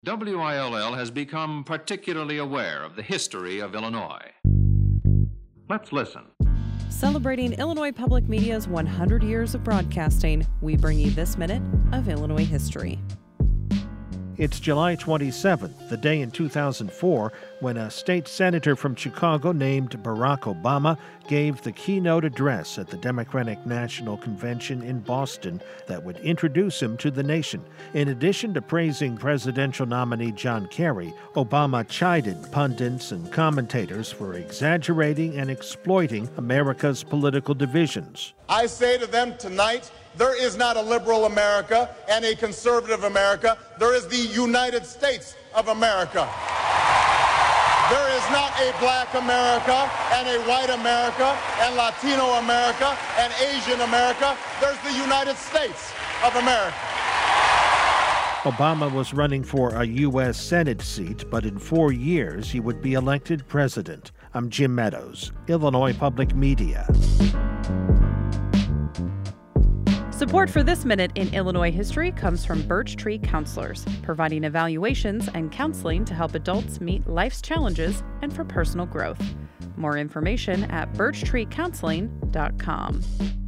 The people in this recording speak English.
WILL has become particularly aware of the history of Illinois. Let's listen. Celebrating Illinois Public Media's 100 years of broadcasting, we bring you this minute of Illinois history. It's July 27th, the day in 2004 when a state senator from Chicago named Barack Obama gave the keynote address at the Democratic National Convention in Boston that would introduce him to the nation. In addition to praising presidential nominee John Kerry, Obama chided pundits and commentators for exaggerating and exploiting America's political divisions. I say to them tonight, there is not a liberal America and a conservative America. There is the United States of America. There is not a black America and a white America and Latino America and Asian America. There's the United States of America. Obama was running for a U.S. Senate seat, but in 4 years he would be elected president. I'm Jim Meadows, Illinois Public Media. Support for this minute in Illinois history comes from Birch Tree Counselors, providing evaluations and counseling to help adults meet life's challenges and for personal growth. More information at birchtreecounseling.com.